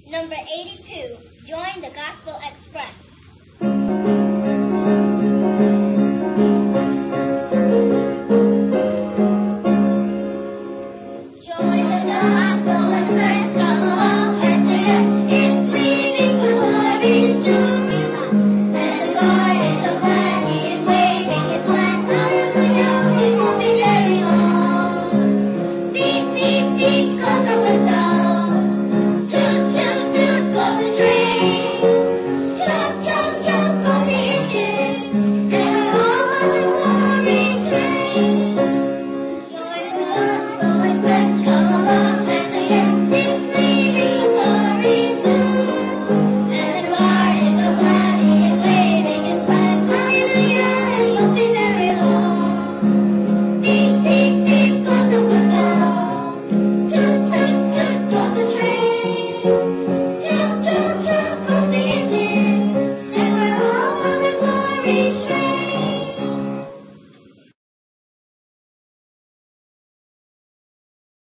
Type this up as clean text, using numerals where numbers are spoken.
Number 82, Join the Gospel Express. Join the Gospel Express, come along and dance. It's leaving for glory soon. And the Lord is so glad He is waving His flag. Hallelujah, it won't be very long. Beep, beep, beep goes the whistle. Toot, toot, toot goes the train. Chug, chug, chug goes the engine. And we're all on the glory train. Join the Gospel Express, come along and dance. It's leaving for glory soon. And the Lord is so glad He is waving His flag. Hallelujah, it won't be very long. Beep, beep, beep goes the whistle. Toot, toot, toot goes the train. Chug, chug, chug goes the engine. And we're all on the glory train.